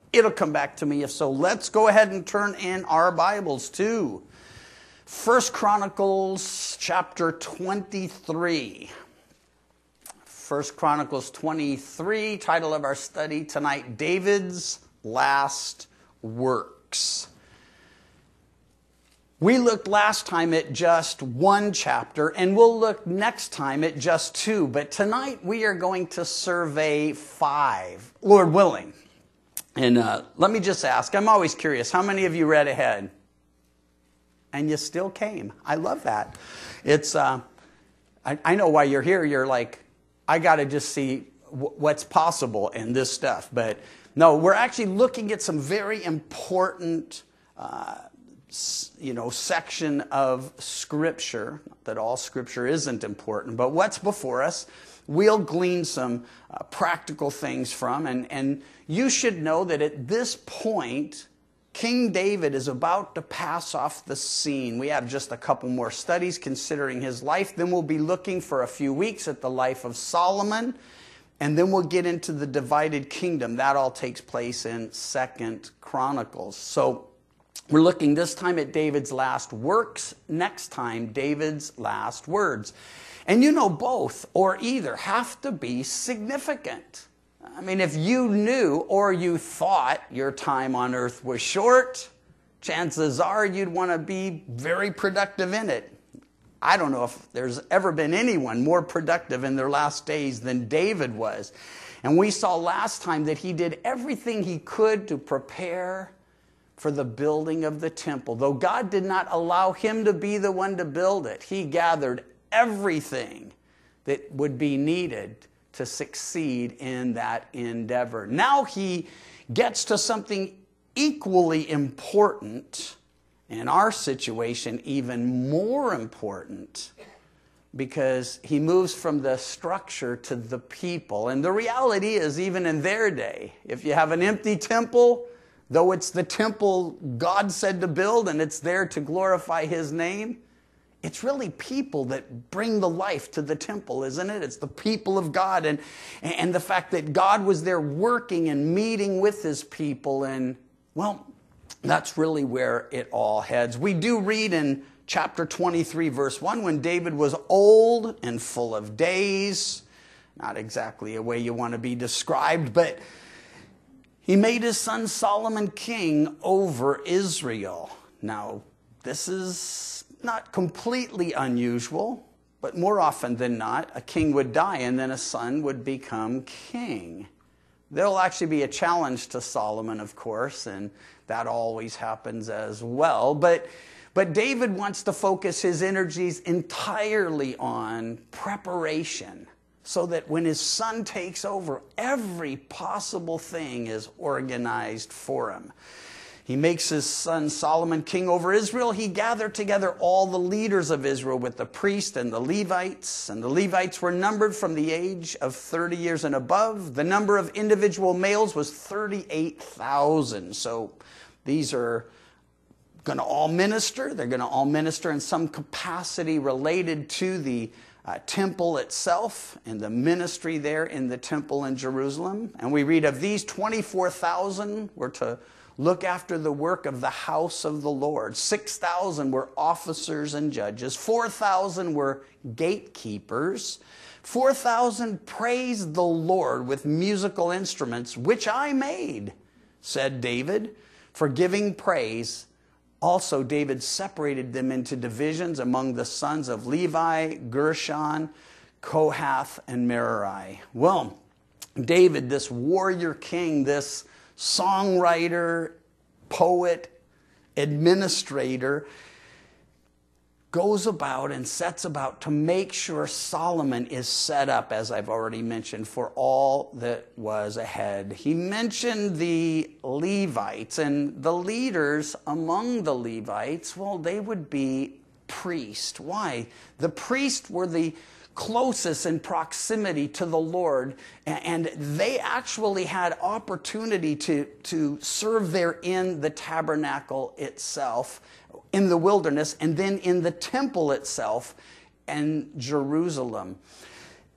It'll come back to me if so. Let's go ahead and turn in our Bibles to 1 Chronicles chapter 23. 1 Chronicles 23, title of our study tonight, David's Last Works. We looked last time at just one chapter, and we'll look next time at just two. But tonight we are going to survey 5, Lord willing. And let me just ask, I'm always curious, how many of you read ahead? And you still came. I love that. It's I know why you're here. You're like, I got to just see what's possible in this stuff. But no, we're actually looking at some very important section of Scripture. Not that all Scripture isn't important, but what's before us, we'll glean some practical things from. And you should know that at this point, King David is about to pass off the scene. We have just a couple more studies considering his life. Then we'll be looking for a few weeks at the life of Solomon. And then we'll get into the divided kingdom. That all takes place in 2 Chronicles. So we're looking this time at David's last works, next time David's last words. And you know both or either have to be significant. I mean, if you knew or you thought your time on earth was short, chances are you'd want to be very productive in it. I don't know if there's ever been anyone more productive in their last days than David was. And we saw last time that he did everything he could to prepare for the building of the temple. Though God did not allow him to be the one to build it, he gathered everything that would be needed to succeed in that endeavor. Now he gets to something equally important, in our situation even more important, because he moves from the structure to the people. And the reality is, even in their day, if you have an empty temple, though it's the temple God said to build and it's there to glorify his name, it's really people that bring the life to the temple, isn't it? It's the people of God and the fact that God was there working and meeting with his people. And, well, that's really where it all heads. We do read in chapter 23, verse 1, when David was old and full of days. Not exactly a way you want to be described, but he made his son Solomon king over Israel. Now, this is not completely unusual, but more often than not, a king would die and then a son would become king. There'll actually be a challenge to Solomon, of course, and that always happens as well. But David wants to focus his energies entirely on preparation, so that when his son takes over, every possible thing is organized for him. He makes his son Solomon king over Israel. He gathered together all the leaders of Israel with the priests and the Levites. And the Levites were numbered from the age of 30 years and above. The number of individual males was 38,000. So these are going to all minister. They're going to all minister in some capacity related to the temple itself and the ministry there in the temple in Jerusalem. And we read of these, 24,000 were to look after the work of the house of the Lord. 6,000 were officers and judges. 4,000 were gatekeepers. 4,000 praised the Lord with musical instruments, which I made, said David, for giving praise. Also, David separated them into divisions among the sons of Levi, Gershon, Kohath, and Merari. Well, David, this warrior king, this songwriter, poet, administrator, goes about and sets about to make sure Solomon is set up, as I've already mentioned, for all that was ahead. He mentioned the Levites, and the leaders among the Levites, well, they would be priests. Why? The priests were the closest in proximity to the Lord, and they actually had opportunity to serve there in the tabernacle itself, in the wilderness, and then in the temple itself in Jerusalem.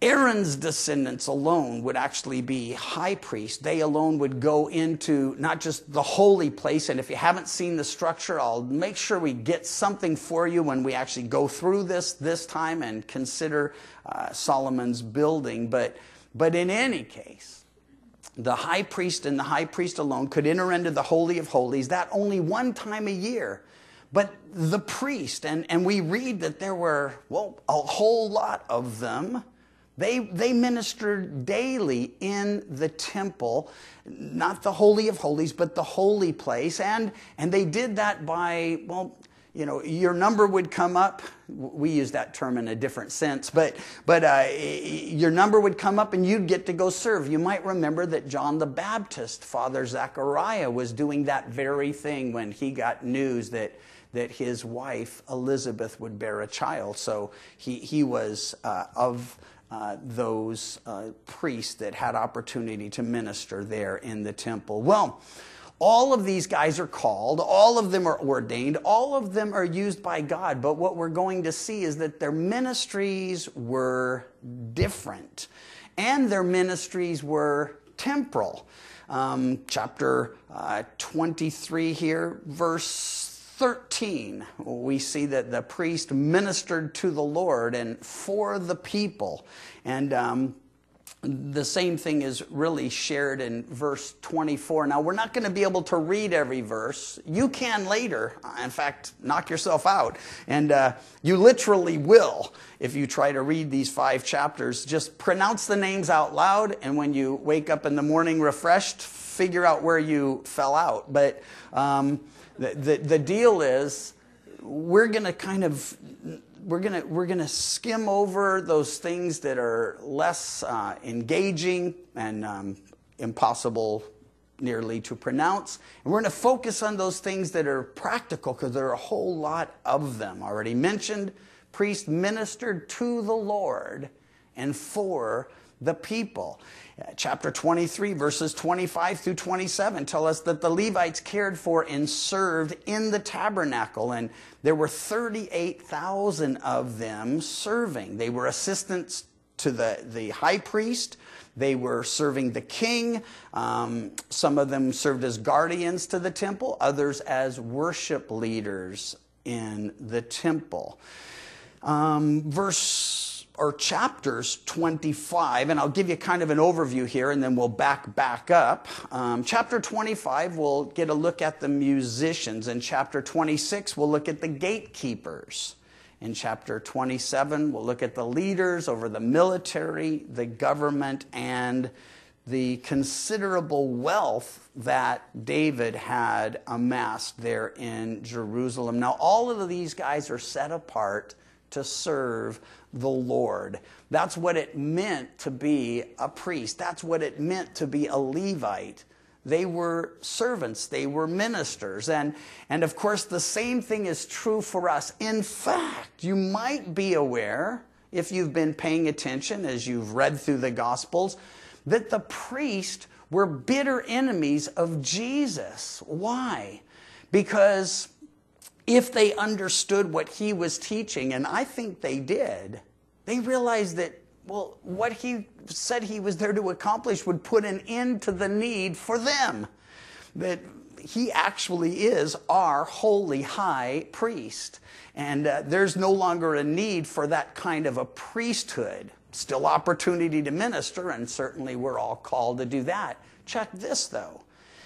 Aaron's descendants alone would actually be high priests. They alone would go into not just the holy place. And if you haven't seen the structure, I'll make sure we get something for you when we actually go through this time and consider Solomon's building. But in any case, the high priest and the high priest alone could enter into the Holy of Holies, that only one time a year. But the priest, and we read that there were, a whole lot of them. They ministered daily in the temple, not the Holy of Holies, but the holy place. And they did that by, your number would come up. We use that term in a different sense, but your number would come up and you'd get to go serve. You might remember that John the Baptist, Father Zechariah, was doing that very thing when he got news that his wife Elizabeth would bear a child. So he was of those priests that had opportunity to minister there in the temple. Well, all of these guys are called, all of them are ordained, all of them are used by God, but what we're going to see is that their ministries were different, and their ministries were temporal. Chapter 23 here, verse 13, we see that the priest ministered to the Lord and for the people. And the same thing is really shared in verse 24. Now, we're not going to be able to read every verse. You can later. In fact, knock yourself out. And you literally will if you try to read these 5 chapters. Just pronounce the names out loud, and when you wake up in the morning refreshed, figure out where you fell out. But the deal is, we're going to skim over those things that are less engaging and impossible nearly to pronounce. And we're going to focus on those things that are practical, because there are a whole lot of them. Already mentioned, priest ministered to the Lord and for the people. Chapter 23, verses 25 through 27 tell us that the Levites cared for and served in the tabernacle, and there were 38,000 of them serving. They were assistants to the high priest. They were serving the king. Some of them served as guardians to the temple, others as worship leaders in the temple. Chapters 25, and I'll give you kind of an overview here, and then we'll back up. Chapter 25, we'll get a look at the musicians. In chapter 26, we'll look at the gatekeepers. In chapter 27, we'll look at the leaders over the military, the government, and the considerable wealth that David had amassed there in Jerusalem. Now, all of these guys are set apart to serve the Lord. That's what it meant to be a priest. That's what it meant to be a Levite. They were servants. They were ministers. And of course, the same thing is true for us. In fact, you might be aware, if you've been paying attention as you've read through the Gospels, that the priests were bitter enemies of Jesus. Why? Because if they understood what he was teaching, and I think they did, they realized that, what he said he was there to accomplish would put an end to the need for them. That he actually is our holy high priest. And there's no longer a need for that kind of a priesthood. Still opportunity to minister, and certainly we're all called to do that. Check this, though.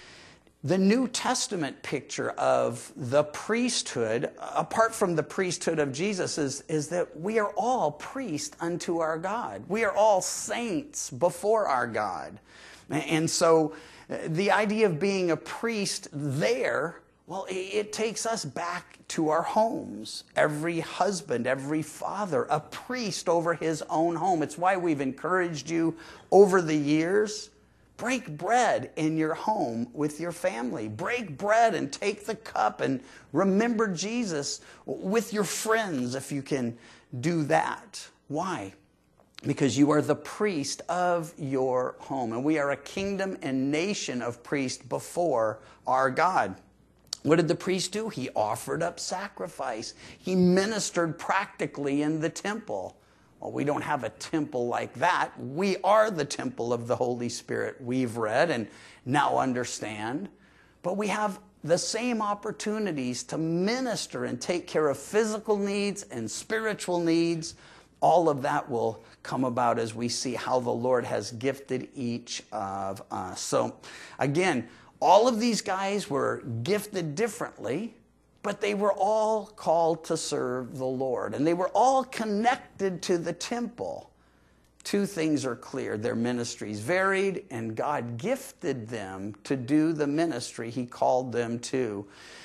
The New Testament picture of the priesthood, apart from the priesthood of Jesus, is that we are all priests unto our God. We are all saints before our God. And so the idea of being a priest there, it takes us back to our homes. Every husband, every father, a priest over his own home. It's why we've encouraged you over the years. Break bread in your home with your family. Break bread and take the cup and remember Jesus with your friends if you can do that. Why? Because you are the priest of your home. And we are a kingdom and nation of priests before our God. What did the priest do? He offered up sacrifice. He ministered practically in the temple. Well, we don't have a temple like that. We are the temple of the Holy Spirit, we've read and now understand. But we have the same opportunities to minister and take care of physical needs and spiritual needs. All of that will come about as we see how the Lord has gifted each of us. So again, all of these guys were gifted differently, but they were all called to serve the Lord. And they were all connected to the temple. Two things are clear. Their ministries varied, and God gifted them to do the ministry He called them to.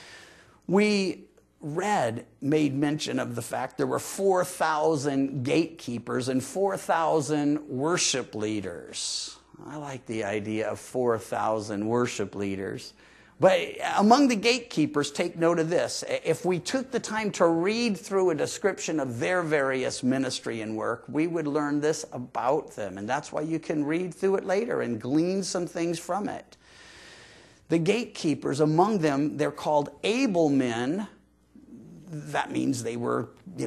We made mention of the fact there were 4,000 gatekeepers and 4,000 worship leaders. I like the idea of 4,000 worship leaders. But among the gatekeepers, take note of this. If we took the time to read through a description of their various ministry and work, we would learn this about them. And that's why you can read through it later and glean some things from it. The gatekeepers, among them, they're called able men. That means they were,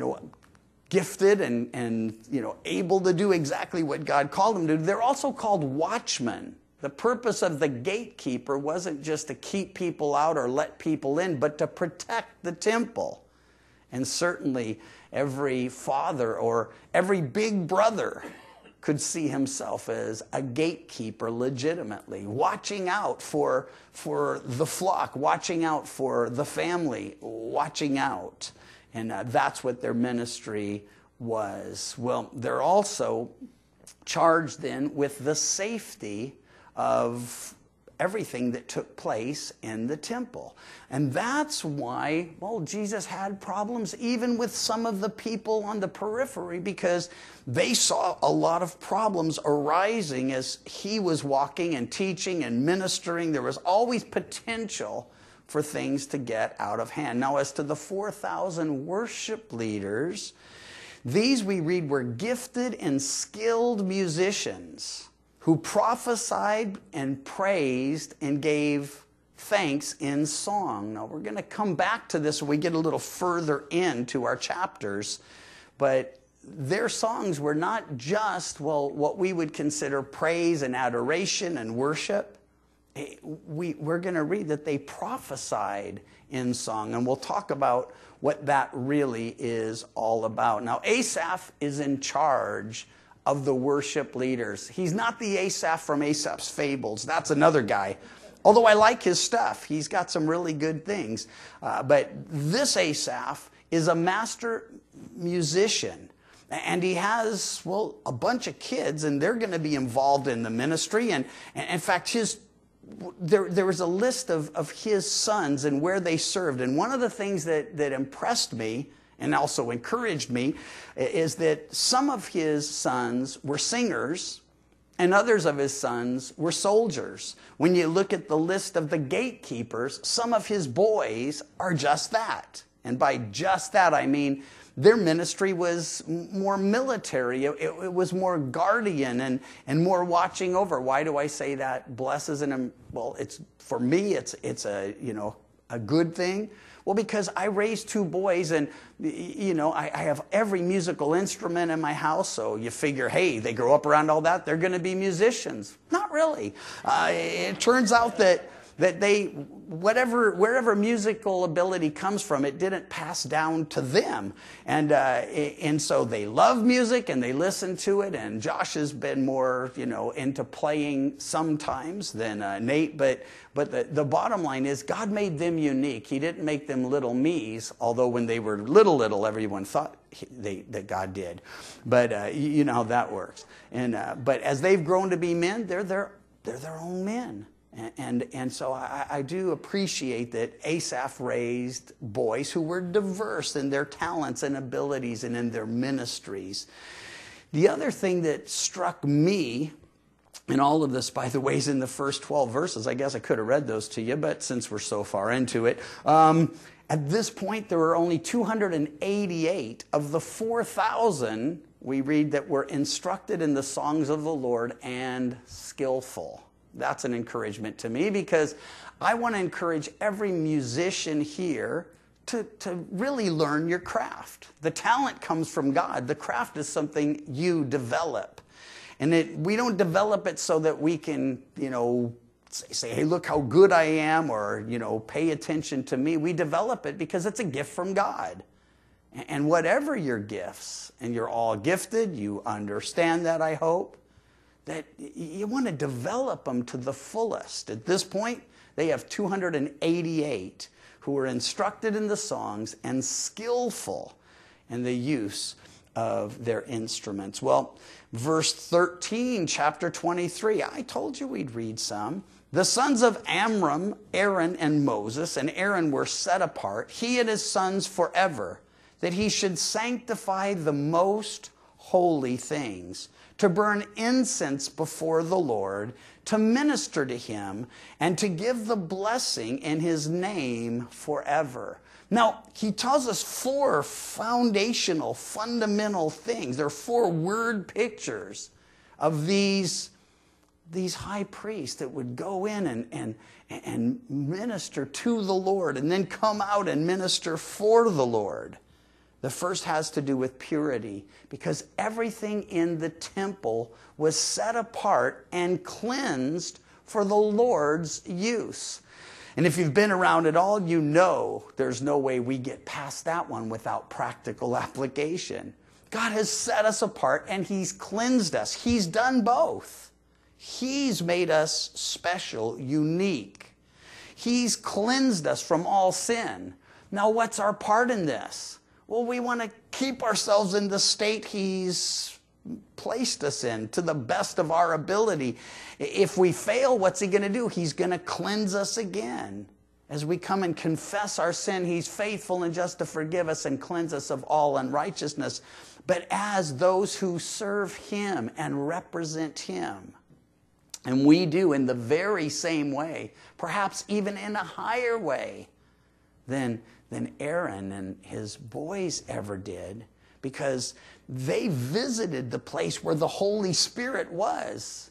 gifted and able to do exactly what God called them to do. They're also called watchmen. The purpose of the gatekeeper wasn't just to keep people out or let people in, but to protect the temple. And certainly every father or every big brother could see himself as a gatekeeper legitimately, watching out for the flock, watching out for the family, watching out. And that's what their ministry was. Well, they're also charged then with the safety of everything that took place in the temple. And that's why, Jesus had problems even with some of the people on the periphery, because they saw a lot of problems arising as He was walking and teaching and ministering. There was always potential for things to get out of hand. Now, as to the 4,000 worship leaders, these we read were gifted and skilled musicians who prophesied and praised and gave thanks in song. Now, we're going to come back to this when we get a little further into our chapters, but their songs were not just, what we would consider praise and adoration and worship. We're going to read that they prophesied in song, and we'll talk about what that really is all about. Now, Asaph is in charge of the worship leaders. He's not the Asaph from Aesop's Fables. That's another guy. Although I like his stuff. He's got some really good things. But this Asaph is a master musician. And he has, a bunch of kids, and they're going to be involved in the ministry. And in fact, there was a list of his sons and where they served. And one of the things that impressed me and also encouraged me is that some of his sons were singers and others of his sons were soldiers. When you look at the list of the gatekeepers, some of his boys are just that. And by just that, I mean their ministry was more military. It was more guardian and more watching over. Why do I say that? Blesses and, it's for me, it's a good thing. Well, because I raised two boys and, I have every musical instrument in my house. So you figure, hey, they grow up around all that, they're going to be musicians. Not really. It turns out that they, wherever musical ability comes from, it didn't pass down to them. And so they love music and they listen to it. And Josh has been more, into playing sometimes than Nate. But the bottom line is God made them unique. He didn't make them little me's, although when they were little, everyone thought that God did. But you know how that works. But as they've grown to be men, they're their own men. And so I do appreciate that Asaph raised boys who were diverse in their talents and abilities and in their ministries. The other thing that struck me in all of this, by the way, is in the first 12 verses. I guess I could have read those to you, but since we're so far into it, at this point there were only 288 of the 4,000 we read that were instructed in the songs of the Lord and skillful. That's an encouragement to me, because I want to encourage every musician here to really learn your craft. The talent comes from God. The craft is something you develop. And we don't develop it so that we can, say, hey, look how good I am, or, pay attention to me. We develop it because it's a gift from God. And whatever your gifts, and you're all gifted, you understand that, I hope, that you want to develop them to the fullest. At this point, they have 288 who are instructed in the songs and skillful in the use of their instruments. Well, verse 13, chapter 23, I told you we'd read some. The sons of Amram, Aaron and Moses, and Aaron were set apart, he and his sons forever, that he should sanctify the most holy things, to burn incense before the Lord, to minister to him, and to give the blessing in his name forever. Now, he tells us 4 foundational, fundamental things. There are 4 word pictures of these high priests that would go in and minister to the Lord, and then come out and minister for the Lord. The first has to do with purity, because everything in the temple was set apart and cleansed for the Lord's use. And if you've been around at all, you know there's no way we get past that one without practical application. God has set us apart and he's cleansed us. He's done both. He's made us special, unique. He's cleansed us from all sin. Now, what's our part in this? Well, we want to keep ourselves in the state he's placed us in to the best of our ability. If we fail, what's he going to do? He's going to cleanse us again. As we come and confess our sin, he's faithful and just to forgive us and cleanse us of all unrighteousness. But as those who serve him and represent him, and we do in the very same way, perhaps even in a higher way than Aaron and his boys ever did, because they visited the place where the Holy Spirit was.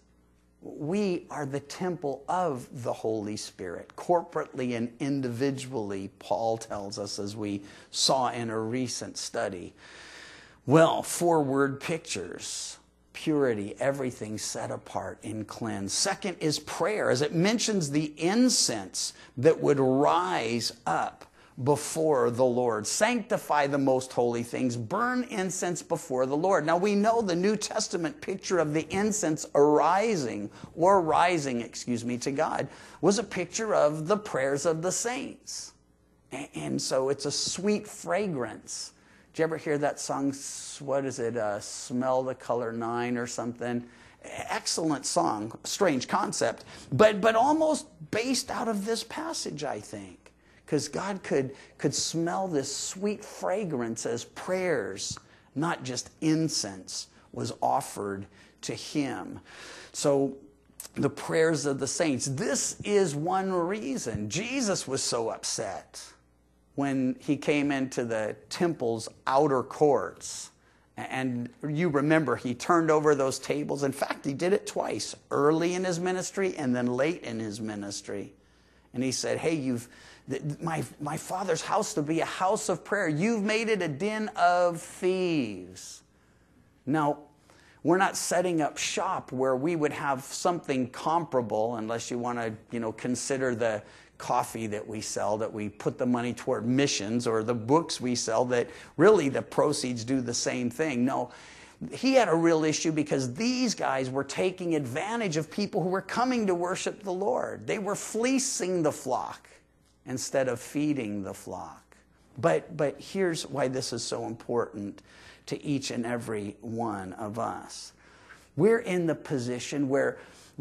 We are the temple of the Holy Spirit, corporately and individually, Paul tells us, as we saw in a recent study. Well, 4 word pictures. Purity, everything set apart and cleansed. Second is prayer, as it mentions the incense that would rise up before the Lord. Sanctify the most holy things. Burn incense before the Lord. Now we know the New Testament picture of the incense rising to God was a picture of the prayers of the saints. And so it's a sweet fragrance. Did you ever hear that song, what is it, Smell the Color 9 or something? Excellent song, strange concept, but almost based out of this passage, I think. Because God could smell this sweet fragrance as prayers, not just incense, was offered to him. So the prayers of the saints. This is one reason Jesus was so upset when he came into the temple's outer courts. And you remember he turned over those tables. In fact, he did it twice, early in his ministry and then late in his ministry. And he said, hey, my Father's house to be a house of prayer. You've made it a den of thieves. Now, we're not setting up shop where we would have something comparable, unless you want to, consider the coffee that we sell, that we put the money toward missions, or the books we sell that really the proceeds do the same thing. No, he had a real issue because these guys were taking advantage of people who were coming to worship the Lord. They were fleecing the flock instead of feeding the flock. But here's why this is so important to each and every one of us. We're in the position where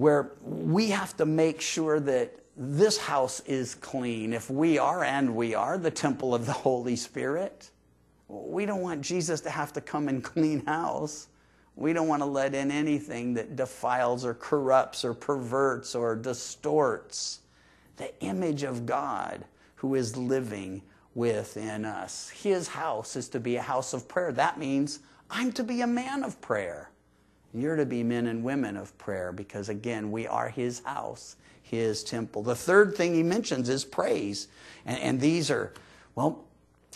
we have to make sure that this house is clean. If we are the temple of the Holy Spirit, we don't want Jesus to have to come and clean house. We don't want to let in anything that defiles or corrupts or perverts or distorts the image of God who is living within us. His house is to be a house of prayer. That means I'm to be a man of prayer. You're to be men and women of prayer because, again, we are his house, his temple. The third thing he mentions is praise. And these are,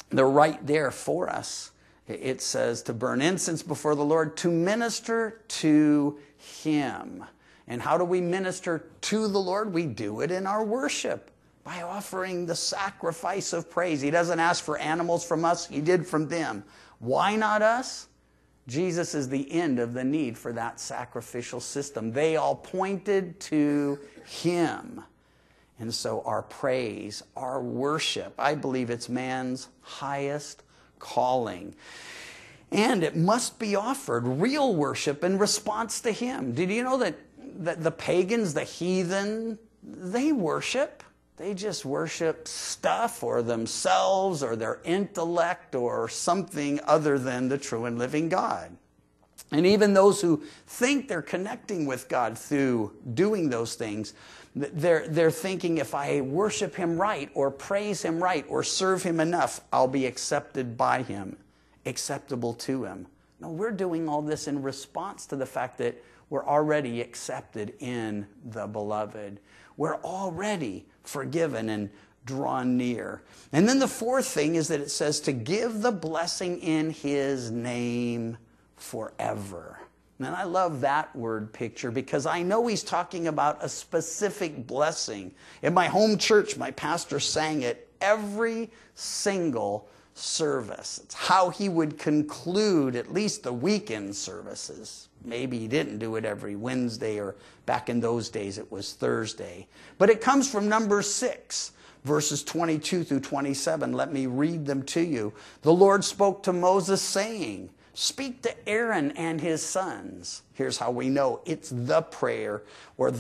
they're right there for us. It says to burn incense before the Lord, to minister to Him. And how do we minister to the Lord? We do it in our worship by offering the sacrifice of praise. He doesn't ask for animals from us. He did from them. Why not us? Jesus is the end of the need for that sacrificial system. They all pointed to Him. And so our praise, our worship, I believe it's man's highest calling. And it must be offered, real worship, in response to Him. Did you know that the pagans, the heathen, they worship? They just worship stuff or themselves or their intellect or something other than the true and living God. And even those who think they're connecting with God through doing those things, they're thinking, if I worship Him right or praise Him right or serve Him enough, I'll be accepted by Him, acceptable to Him. No, we're doing all this in response to the fact that we're already accepted in the Beloved. We're already forgiven and drawn near. And then the fourth thing is that it says to give the blessing in His name forever. And I love that word picture because I know he's talking about a specific blessing. In my home church, my pastor sang it every single service. It's how he would conclude at least the weekend services. Maybe he didn't do it every Wednesday, or back in those days it was Thursday. But it comes from Numbers 6, verses 22 through 27. Let me read them to you. The Lord spoke to Moses saying, speak to Aaron and his sons. Here's how we know it's the prayer or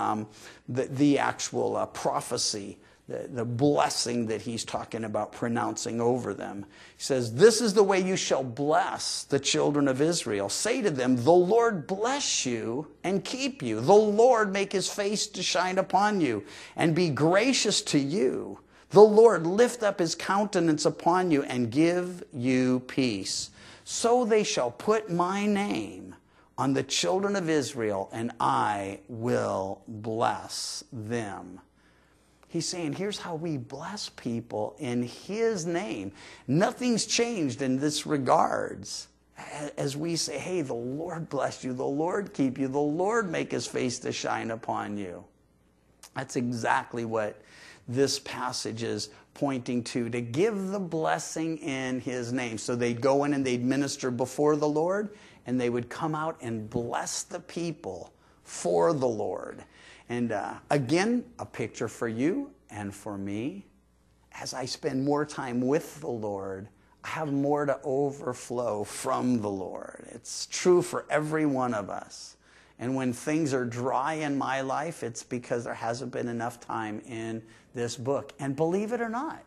the actual prophecy, the blessing that he's talking about pronouncing over them. He says, this is the way you shall bless the children of Israel. Say to them, the Lord bless you and keep you. The Lord make His face to shine upon you and be gracious to you. The Lord lift up His countenance upon you and give you peace. So they shall put my name on the children of Israel, and I will bless them. He's saying, here's how we bless people in His name. Nothing's changed in this regards. As we say, hey, the Lord bless you, the Lord keep you, the Lord make His face to shine upon you. That's exactly what this passage is pointing to give the blessing in His name. So they'd go in and they'd minister before the Lord, and they would come out and bless the people for the Lord. And again, a picture for you and for me. As I spend more time with the Lord, I have more to overflow from the Lord. It's true for every one of us. And when things are dry in my life, it's because there hasn't been enough time in this book. And believe it or not,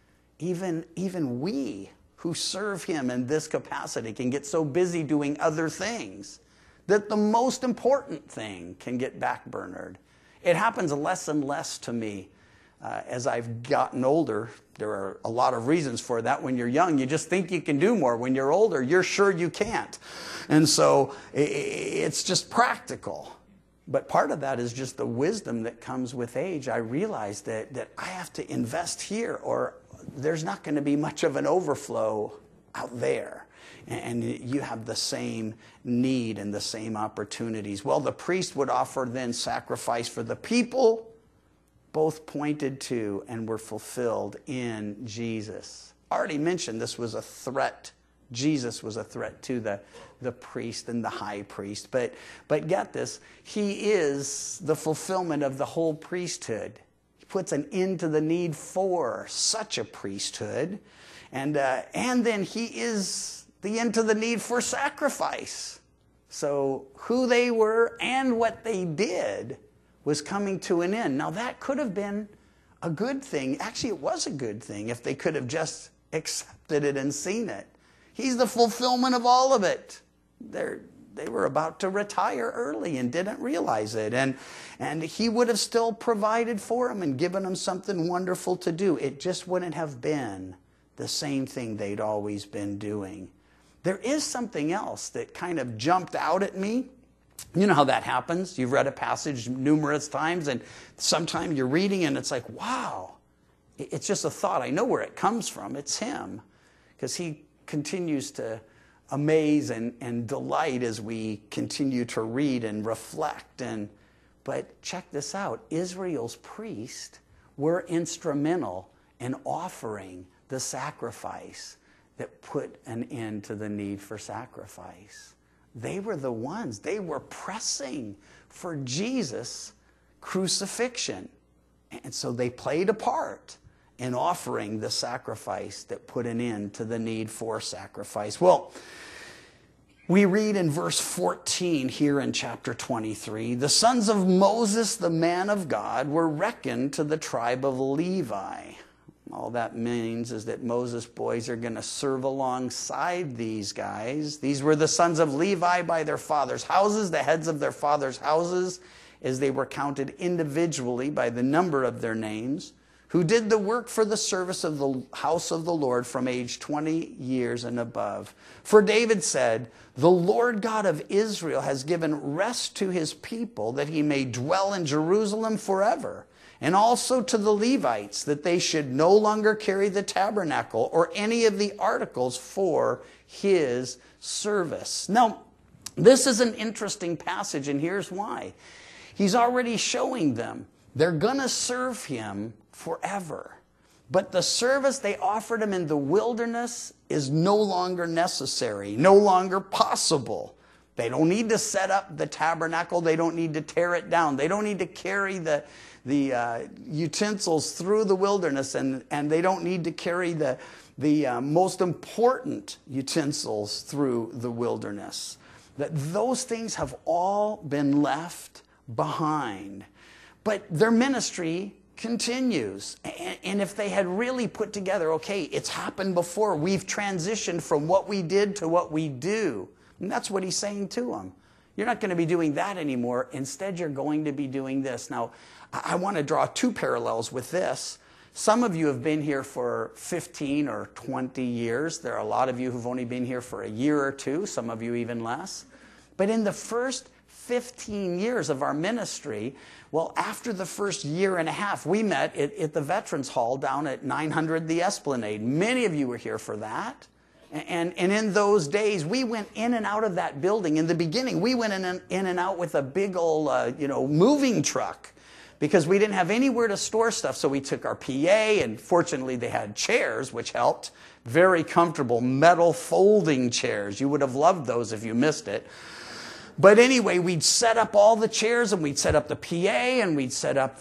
even we who serve Him in this capacity can get so busy doing other things that the most important thing can get backburnered. It happens less and less to me as I've gotten older. There are a lot of reasons for that. When you're young, you just think you can do more. When you're older, you're sure you can't. And so it's just practical. But part of that is just the wisdom that comes with age. I realize that I have to invest here, or there's not going to be much of an overflow out there. And you have the same need and the same opportunities. Well, the priest would offer then sacrifice for the people. Both pointed to and were fulfilled in Jesus. I already mentioned this was a threat. Jesus was a threat to the priest and the high priest. But get this, He is the fulfillment of the whole priesthood. He puts an end to the need for such a priesthood. And then He is the end to the need for sacrifice. So who they were and what they did was coming to an end. Now that could have been a good thing. Actually, it was a good thing if they could have just accepted it and seen it. He's the fulfillment of all of it. They were about to retire early and didn't realize it. And He would have still provided for them and given them something wonderful to do. It just wouldn't have been the same thing they'd always been doing. There is something else that kind of jumped out at me. You know how that happens. You've read a passage numerous times, and sometime you're reading and it's like, wow, it's just a thought. I know where it comes from. It's Him. because he continues to amaze and delight as we continue to read and reflect. But check this out. Israel's priests were instrumental in offering the sacrifice that put an end to the need for sacrifice. They were the ones. They were pressing for Jesus' crucifixion. And so they played a part in offering the sacrifice that put an end to the need for sacrifice. Well, we read in verse 14 here in chapter 23, the sons of Moses, the man of God, were reckoned to the tribe of Levi. All that means is that Moses' boys are going to serve alongside these guys. These were the sons of Levi by their fathers' houses, the heads of their fathers' houses, as they were counted individually by the number of their names, who did the work for the service of the house of the Lord from age 20 years and above. For David said, the Lord God of Israel has given rest to his people, that he may dwell in Jerusalem forever. And also to the Levites, that they should no longer carry the tabernacle or any of the articles for his service. Now, this is an interesting passage, and here's why. He's already showing them they're going to serve him forever. But the service they offered him in the wilderness is no longer necessary, no longer possible. They don't need to set up the tabernacle. They don't need to tear it down. They don't need to carry the utensils through the wilderness, and they don't need to carry the most important utensils through the wilderness. That those things have all been left behind. But their ministry continues. And if they had really put together, okay, it's happened before. We've transitioned from what we did to what we do. And that's what he's saying to them. You're not going to be doing that anymore. Instead, you're going to be doing this. Now, I want to draw two parallels with this. Some of you have been here for 15 or 20 years. There are a lot of you who've only been here for a year or two, some of you even less. But in the first 15 years of our ministry, well, after the first year and a half, we met at the Veterans Hall down at 900 The Esplanade. Many of you were here for that. And in those days, we went in and out of that building. In the beginning, we went in and out with a big old, moving truck because we didn't have anywhere to store stuff. So we took our PA, and fortunately they had chairs, which helped. Very comfortable metal folding chairs. You would have loved those if you missed it. But anyway, we'd set up all the chairs, and we'd set up the PA, and we'd set up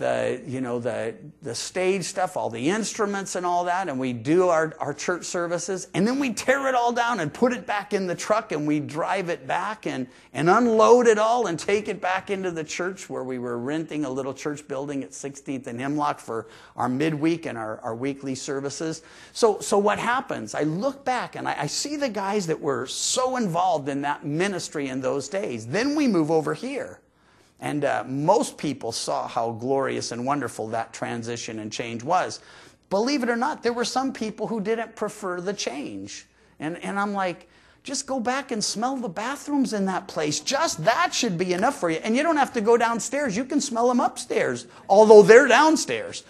the stage stuff, all the instruments and all that, and we'd do our church services. And then we'd tear it all down and put it back in the truck, and we'd drive it back and unload it all and take it back into the church where we were renting a little church building at 16th and Hemlock for our midweek and our weekly services. So what happens? I look back and I see the guys that were so involved in that ministry in those days. Then we move over here. And most people saw how glorious and wonderful that transition and change was. Believe it or not, there were some people who didn't prefer the change. And I'm like, just go back and smell the bathrooms in that place. Just that should be enough for you. And you don't have to go downstairs. You can smell them upstairs, although they're downstairs.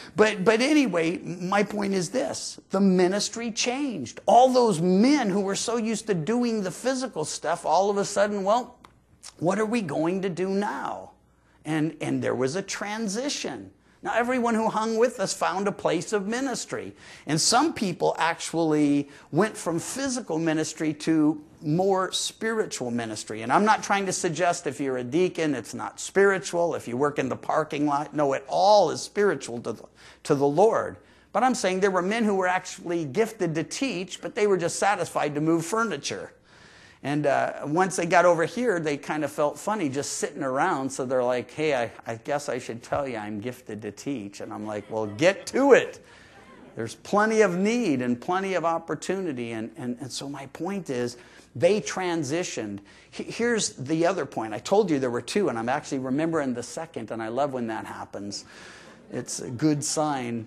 But anyway, my point is this. The ministry changed. All those men who were so used to doing the physical stuff, all of a sudden, well, what are we going to do now? And there was a transition. Now, everyone who hung with us found a place of ministry. And some people actually went from physical ministry to more spiritual ministry. And I'm not trying to suggest if you're a deacon, it's not spiritual. If you work in the parking lot, no, it all is spiritual to the Lord. But I'm saying there were men who were actually gifted to teach, but they were just satisfied to move furniture. And once they got over here, they kind of felt funny just sitting around. So they're like, hey, I guess I should tell you I'm gifted to teach. And I'm like, well, get to it. There's plenty of need and plenty of opportunity. And so my point is, they transitioned. Here's the other point. I told you there were two, and I'm actually remembering the second, and I love when that happens. It's a good sign.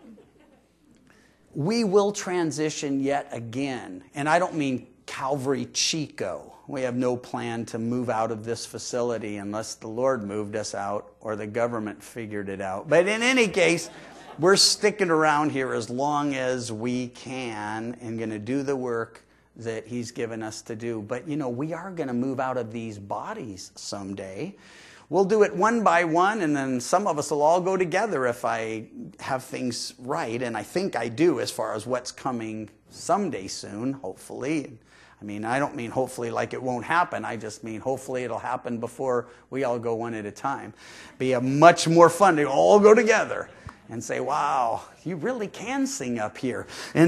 We will transition yet again. And I don't mean Calvary Chico. We have no plan to move out of this facility unless the Lord moved us out or the government figured it out. But in any case, we're sticking around here as long as we can and going to do the work that he's given us to do. But, we are going to move out of these bodies someday. We'll do it one by one, and then some of us will all go together if I have things right, and I think I do as far as what's coming someday soon, hopefully. I don't mean hopefully like it won't happen. I just mean hopefully it'll happen before we all go one at a time. Be a much more fun to all go together and say, wow, you really can sing up here. And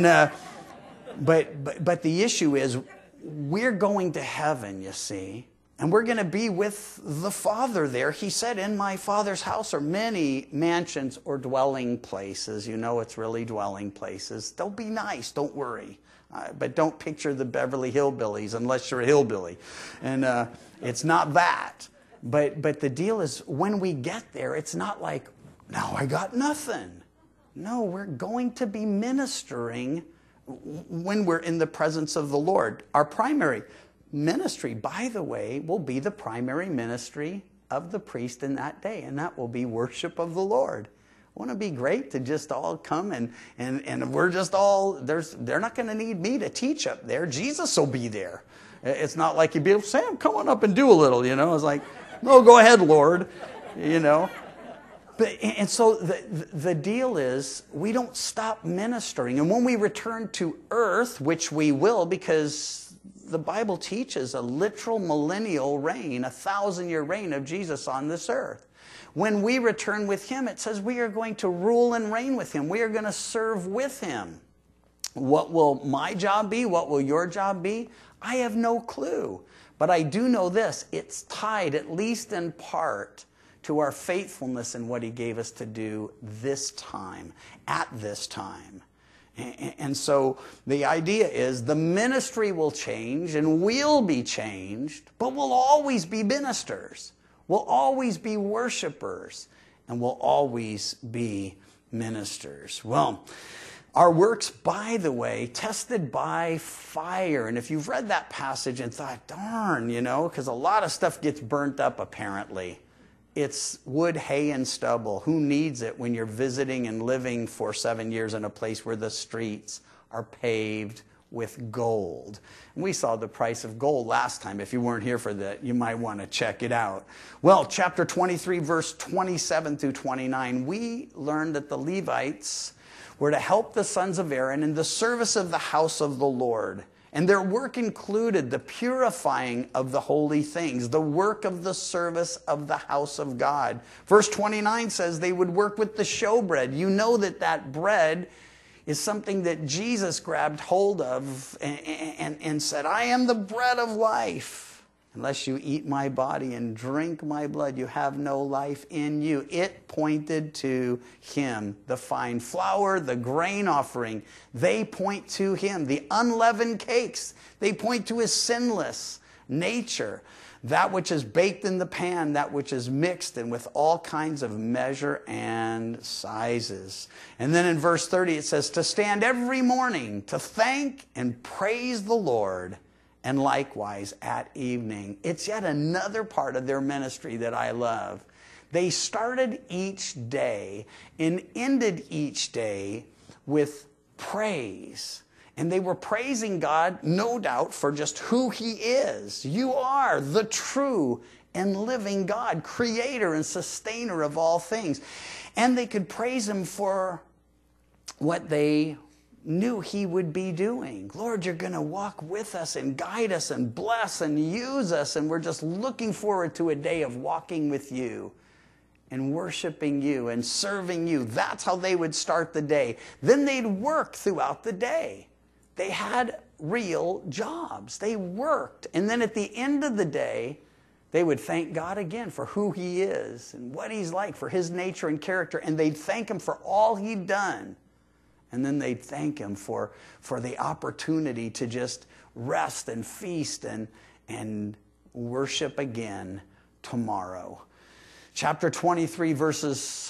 but the issue is we're going to heaven, you see, and we're going to be with the Father there. He said, in my Father's house are many mansions or dwelling places. It's really dwelling places. They'll be nice, don't worry. But don't picture the Beverly Hillbillies unless you're a hillbilly. And it's not that. But the deal is when we get there, it's not like, now I got nothing. No, we're going to be ministering when we're in the presence of the Lord. Our primary ministry, by the way, will be the primary ministry of the priest in that day. And that will be worship of the Lord. Won't it be great to just all come and we're just all, they're not going to need me to teach up there. Jesus will be there. It's not like you'd be able to say, Sam, come on up and do a little, It's like, no, go ahead, Lord, But, and so the deal is we don't stop ministering. And when we return to earth, which we will, because the Bible teaches a literal millennial reign, 1,000-year reign of Jesus on this earth. When we return with him, it says we are going to rule and reign with him. We are going to serve with him. What will my job be? What will your job be? I have no clue. But I do know this. It's tied, at least in part, to our faithfulness in what he gave us to do this time, at this time. And so the idea is the ministry will change and we'll be changed, but we'll always be ministers. We'll always be worshipers, and we'll always be ministers. Well, our works, by the way, tested by fire. And if you've read that passage and thought, darn, because a lot of stuff gets burnt up apparently. It's wood, hay, and stubble. Who needs it when you're visiting and living for 7 years in a place where the streets are paved with gold? And we saw the price of gold last time. If you weren't here for that, you might want to check it out. Well, chapter 23, verse 27 through 29, we learned that the Levites were to help the sons of Aaron in the service of the house of the Lord. And their work included the purifying of the holy things, the work of the service of the house of God. Verse 29 says they would work with the showbread. You know that bread is something that Jesus grabbed hold of and said, I am the bread of life. Unless you eat my body and drink my blood, you have no life in you. It pointed to him. The fine flour, the grain offering, they point to him. The unleavened cakes, they point to his sinless nature. That which is baked in the pan, that which is mixed and with all kinds of measure and sizes. And then in verse 30 it says, to stand every morning to thank and praise the Lord, and likewise at evening. It's yet another part of their ministry that I love. They started each day and ended each day with praise. And they were praising God, no doubt, for just who he is. You are the true and living God, creator and sustainer of all things. And they could praise him for what they knew he would be doing. Lord, you're going to walk with us and guide us and bless and use us. And we're just looking forward to a day of walking with you and worshiping you and serving you. That's how they would start the day. Then they'd work throughout the day. They had real jobs. They worked. And then at the end of the day, they would thank God again for who he is and what he's like, for his nature and character. And they'd thank him for all he'd done. And then they'd thank him for the opportunity to just rest and feast and worship again tomorrow. Chapter 23, verses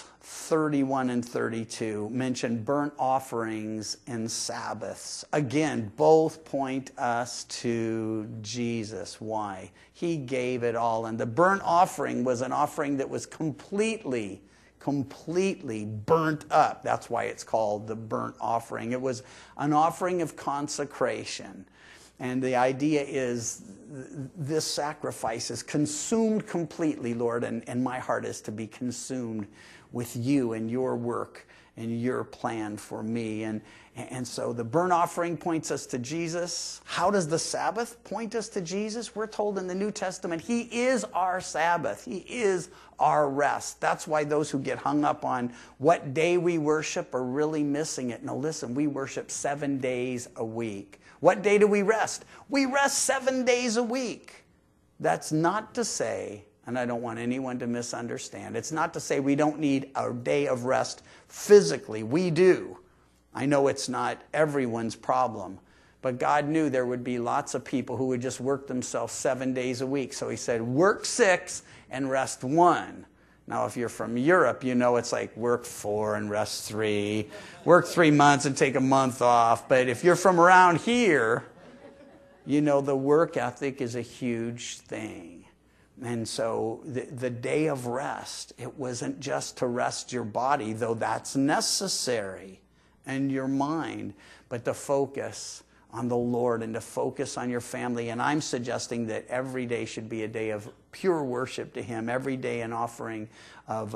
31 and 32 mention burnt offerings and Sabbaths. Again, both point us to Jesus. Why? He gave it all. And the burnt offering was an offering that was completely completely burnt up. That's why it's called the burnt offering. It was an offering of consecration. And the idea is this sacrifice is consumed completely, Lord, and my heart is to be consumed with you and your work and your plan for me. And so the burnt offering points us to Jesus. How does the Sabbath point us to Jesus? We're told in the New Testament, he is our Sabbath. He is our rest. That's why those who get hung up on what day we worship are really missing it. Now listen, we worship 7 days a week. What day do we rest? We rest 7 days a week. That's not to say, and I don't want anyone to misunderstand, it's not to say we don't need a day of rest physically. We do. I know it's not everyone's problem, but God knew there would be lots of people who would just work themselves 7 days a week. So he said, work 6 and rest 1. Now, if you're from Europe, you know it's like work 4 and rest 3, work 3 months and take a month off. But if you're from around here, you know the work ethic is a huge thing. And so the day of rest, it wasn't just to rest your body, though that's necessary, and your mind, but to focus on the Lord and to focus on your family. And I'm suggesting that every day should be a day of pure worship to him, every day an offering of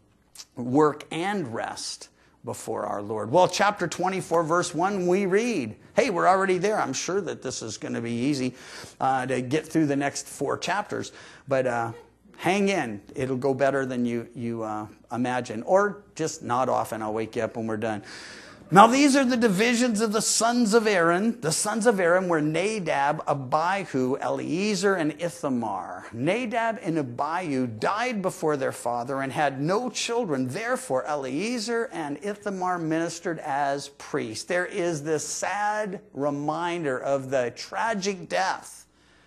work and rest before our Lord. Well, chapter 24, verse 1, we read, hey, we're already there. I'm sure that this is going to be easy to get through the next 4 chapters, but hang in. It'll go better than you imagine, or just nod off and I'll wake you up when we're done. Now these are the divisions of the sons of Aaron. The sons of Aaron were Nadab, Abihu, Eleazar, and Ithamar. Nadab and Abihu died before their father and had no children. Therefore, Eleazar and Ithamar ministered as priests. There is this sad reminder of the tragic death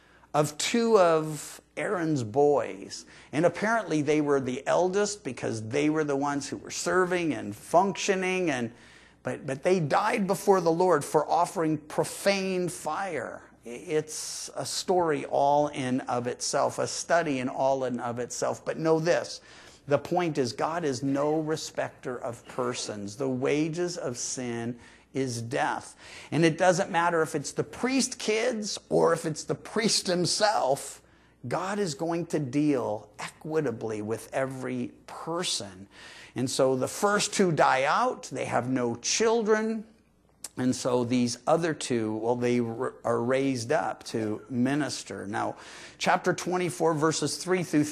of 2 of Aaron's boys. And apparently they were the eldest because they were the ones who were serving and functioning, But they died before the Lord for offering profane fire. It's a story all in of itself, a study in all in of itself. But know this, the point is God is no respecter of persons. The wages of sin is death. And it doesn't matter if it's the priest kids or if it's the priest himself. God is going to deal equitably with every person. And so the first 2 die out. They have no children. And so these other 2, well, they are raised up to minister. Now, chapter 24, verses 3 through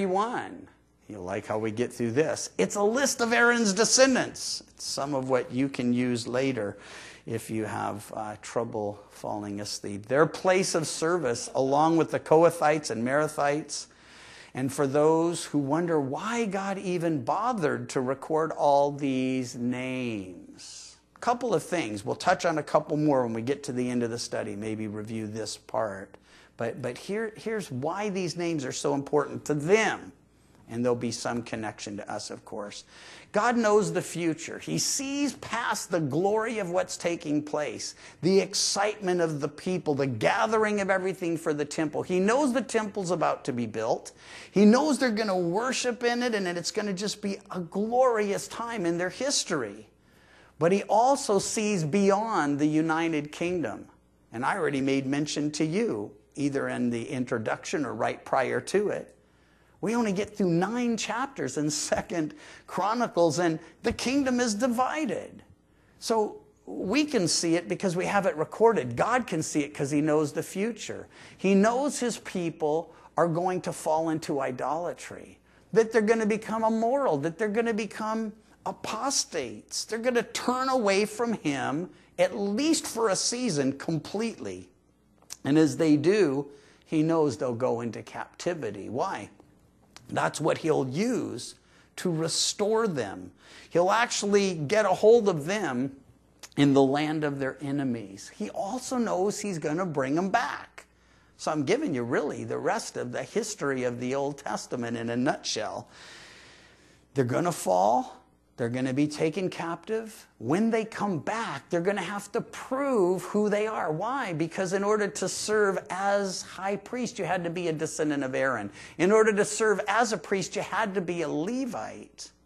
31. You'll like how we get through this. It's a list of Aaron's descendants. It's some of what you can use later if you have trouble falling asleep. Their place of service, along with the Kohathites and Merathites. And for those who wonder why God even bothered to record all these names. A couple of things. We'll touch on a couple more when we get to the end of the study. Maybe review this part. But here's why these names are so important to them. And there'll be some connection to us, of course. God knows the future. He sees past the glory of what's taking place, the excitement of the people, the gathering of everything for the temple. He knows the temple's about to be built. He knows they're going to worship in it, and that it's going to just be a glorious time in their history. But he also sees beyond the United Kingdom. And I already made mention to you, either in the introduction or right prior to it. We only get through 9 chapters in 2 Chronicles, and the kingdom is divided. So we can see it because we have it recorded. God can see it because he knows the future. He knows his people are going to fall into idolatry, that they're going to become immoral, that they're going to become apostates. They're going to turn away from him, at least for a season, completely. And as they do, he knows they'll go into captivity. Why? That's what he'll use to restore them. He'll actually get a hold of them in the land of their enemies. He also knows he's going to bring them back. So I'm giving you really the rest of the history of the Old Testament in a nutshell. They're going to fall. They're going to be taken captive. When they come back, they're going to have to prove who they are. Why? Because in order to serve as high priest, you had to be a descendant of Aaron. In order to serve as a priest, you had to be a Levite.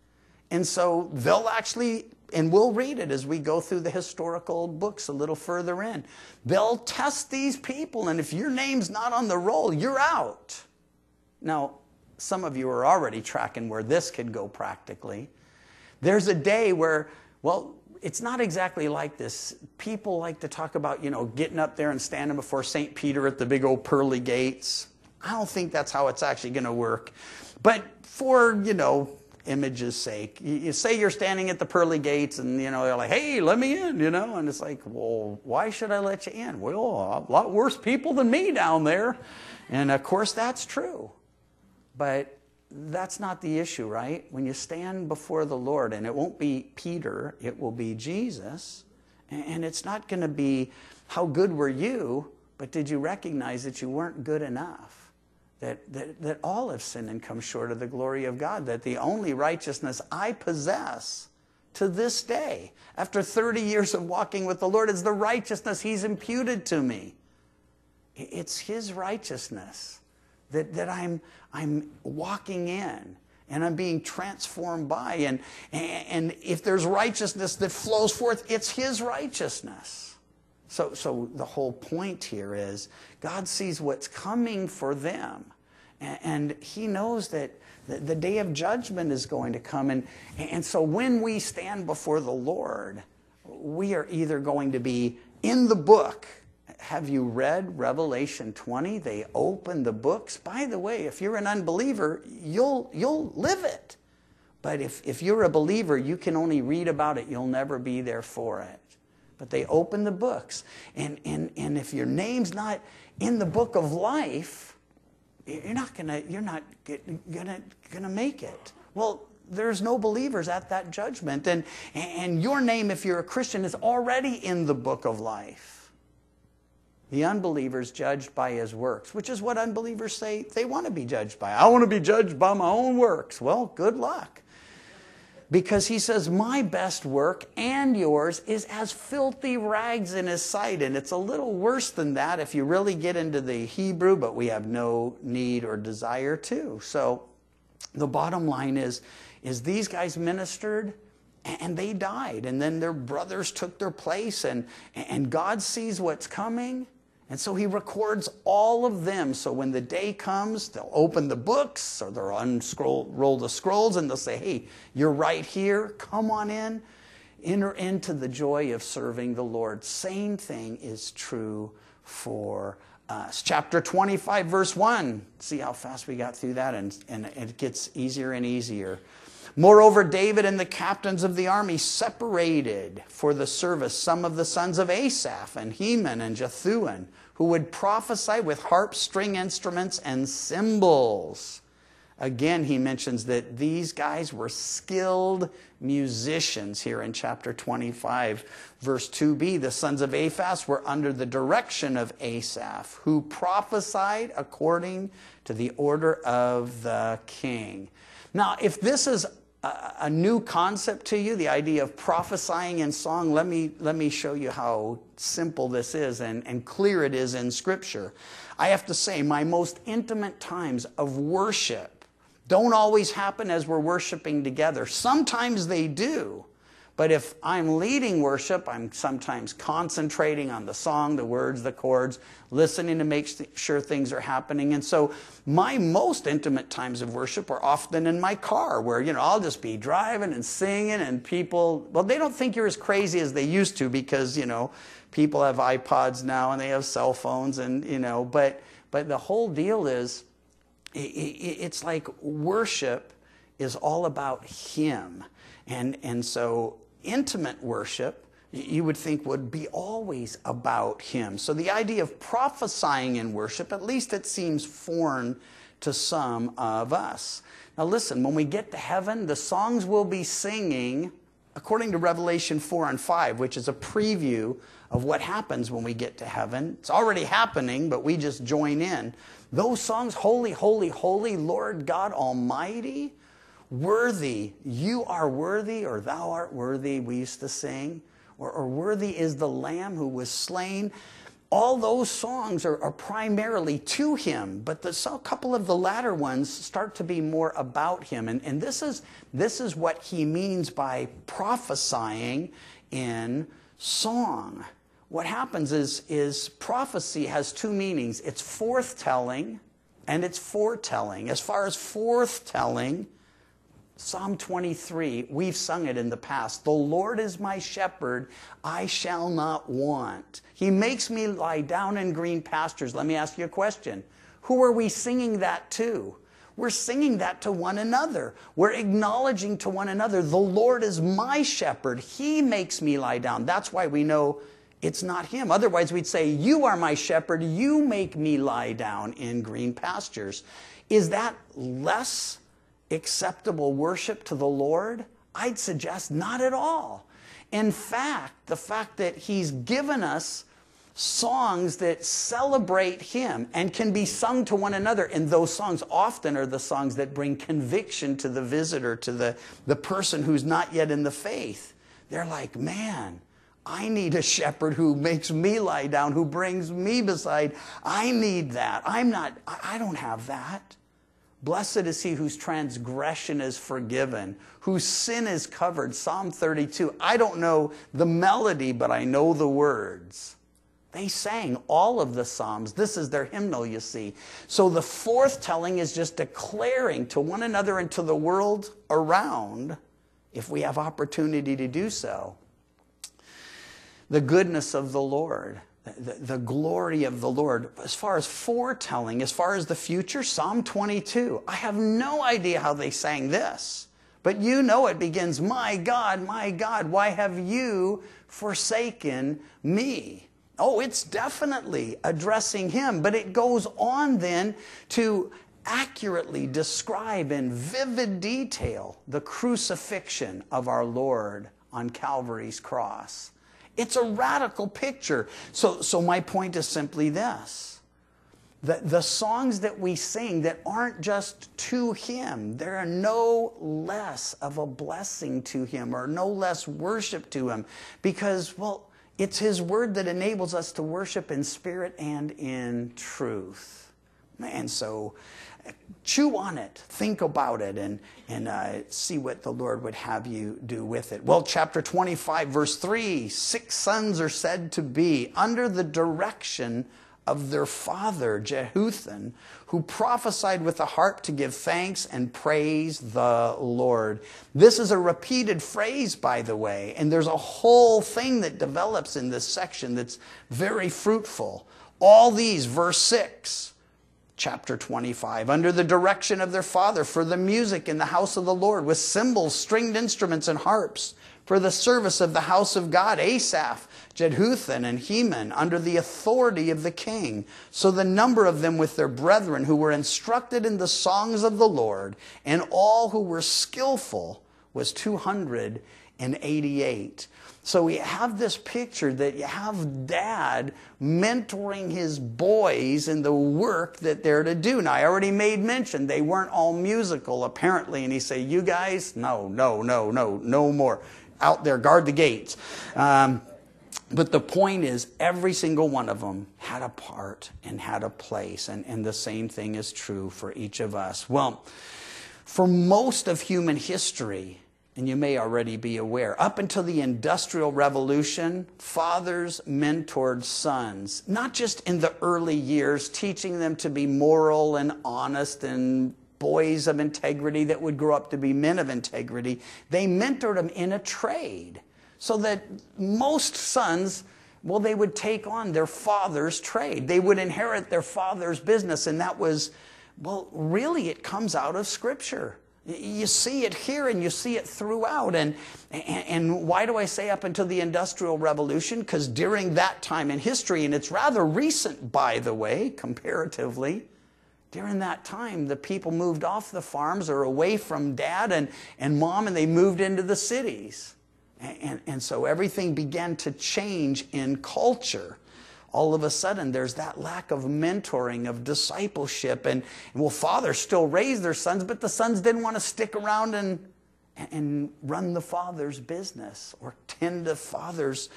And so they'll actually, and we'll read it as we go through the historical books a little further in. They'll test these people, and if your name's not on the roll, you're out. Now, some of you are already tracking where this could go practically. There's a day where, well, it's not exactly like this. People like to talk about, getting up there and standing before St. Peter at the big old pearly gates. I don't think that's how it's actually going to work. But for, image's sake, you say you're standing at the pearly gates and, they're like, hey, let me in, and it's like, well, why should I let you in? Well, a lot worse people than me down there. And of course, that's true. But that's not the issue, right? When you stand before the Lord, and it won't be Peter, it will be Jesus, and it's not going to be how good were you, but did you recognize that you weren't good enough? That all have sinned and come short of the glory of God, that the only righteousness I possess to this day, after 30 years of walking with the Lord, is the righteousness He's imputed to me. It's His righteousness that I'm walking in and I'm being transformed by. And if there's righteousness that flows forth, it's His righteousness. So the whole point here is God sees what's coming for them. And He knows that the day of judgment is going to come. And so when we stand before the Lord, we are either going to be in the book. Have you read Revelation 20? They open the books. By the way, if you're an unbeliever, you'll live it. But if you're a believer, you can only read about it. You'll never be there for it. But they open the books. And if your name's not in the book of life, you're not gonna make it. Well, there's no believers at that judgment. And your name, if you're a Christian, is already in the book of life. The unbeliever's judged by his works, which is what unbelievers say they want to be judged by. I want to be judged by my own works. Well, good luck. Because He says, my best work and yours is as filthy rags in His sight. And it's a little worse than that if you really get into the Hebrew, but we have no need or desire to. So the bottom line is these guys ministered and they died. And then their brothers took their place, and God sees what's coming. And so He records all of them. So when the day comes, they'll open the books or they'll roll the scrolls, and they'll say, hey, you're right here. Come on in. Enter into the joy of serving the Lord. Same thing is true for us. Chapter 25, verse 1. See how fast we got through that, and it gets easier and easier. Moreover, David and the captains of the army separated for the service some of the sons of Asaph and Heman and Jethuan, who would prophesy with harps, string instruments, and cymbals. Again, he mentions that these guys were skilled musicians here in chapter 25. Verse 2b, the sons of Asaph were under the direction of Asaph, who prophesied according to the order of the king. Now, if this is a new concept to you, the idea of prophesying in song, let me show you how simple this is and clear it is in Scripture. I have to say, my most intimate times of worship don't always happen as we're worshiping together. Sometimes they do. But if I'm leading worship, I'm sometimes concentrating on the song, the words, the chords, listening to make sure things are happening. And so my most intimate times of worship are often in my car, where, I'll just be driving and singing, and people, well, they don't think you're as crazy as they used to, because, people have iPods now and they have cell phones, and, but the whole deal is, it's like worship is all about Him. And so intimate worship, you would think, would be always about Him. So the idea of prophesying in worship, at least it seems foreign to some of us. Now listen, when we get to heaven, the songs we'll be singing, according to Revelation 4 and 5, which is a preview of what happens when we get to heaven. It's already happening, but we just join in. Those songs, holy, holy, holy, Lord God Almighty, worthy, you are worthy, or thou art worthy, we used to sing, or worthy is the Lamb who was slain. all those songs are primarily to him, but a couple of the latter ones start to be more about him. And this is what he means by prophesying in song. What happens is prophecy has two meanings. It's forthtelling and it's foretelling. As far as forthtelling, Psalm 23, we've sung it in the past. The Lord is my shepherd, I shall not want. He makes me lie down in green pastures. Let me ask you a question. Who are we singing that to? We're singing that to one another. We're acknowledging to one another, the Lord is my shepherd. He makes me lie down. That's why we know it's not him. Otherwise, we'd say, you are my shepherd. You make me lie down in green pastures. Is that less acceptable worship to the Lord? I'd suggest not at all. In fact, the fact that he's given us songs that celebrate him and can be sung to one another, and those songs often are the songs that bring conviction to the visitor, to the person who's not yet in the faith. They're like, man, I need a shepherd who makes me lie down, who brings me beside. I need that. I don't have that. Blessed is he whose transgression is forgiven, whose sin is covered. Psalm 32. I don't know the melody, but I know the words. They sang all of the Psalms. This is their hymnal, you see. So the forthtelling is just declaring to one another and to the world around, if we have opportunity to do so, the goodness of the Lord. The glory of the Lord. As far as foretelling, as far as the future, Psalm 22. I have no idea how they sang this, but you know it begins, my God, why have you forsaken me? Oh, it's definitely addressing him, but it goes on then to accurately describe in vivid detail the crucifixion of our Lord on Calvary's cross. It's a radical picture. So my point is simply this. The songs that we sing that aren't just to him, they're no less of a blessing to him or no less worship to him because, well, it's his word that enables us to worship in spirit and in truth. And so chew on it, think about it, and see what the Lord would have you do with it. Well, chapter 25, verse 3, 6 sons are said to be under the direction of their father, Jehuthun, who prophesied with a harp to give thanks and praise the Lord. This is a repeated phrase, by the way, and there's a whole thing that develops in this section that's very fruitful. All these, verse 6, chapter 25, under the direction of their father, for the music in the house of the Lord, with cymbals, stringed instruments, and harps, for the service of the house of God, Asaph, Jeduthun, and Heman, under the authority of the king. So the number of them with their brethren who were instructed in the songs of the Lord, and all who were skillful, was 288. So we have this picture that you have dad mentoring his boys in the work that they're to do. Now, I already made mention they weren't all musical, apparently. And he said, you guys, no more. Out there, guard the gates. But the point is, every single one of them had a part and had a place. And the same thing is true for each of us. Well, for most of human history, and you may already be aware, up until the Industrial Revolution, fathers mentored sons, not just in the early years, teaching them to be moral and honest and boys of integrity that would grow up to be men of integrity. They mentored them in a trade, so that most sons, well, they would take on their father's trade. They would inherit their father's business, and that was, well, really it comes out of Scripture. You see it here and you see it throughout. And why do I say up until the Industrial Revolution? Because during that time in history, and it's rather recent, by the way, comparatively, during that time, the people moved off the farms or away from dad and mom, and they moved into the cities. And so everything began to change in culture. All of a sudden, there's that lack of mentoring, of discipleship. And well, fathers still raised their sons, but the sons didn't want to stick around and run the father's business or tend the father's,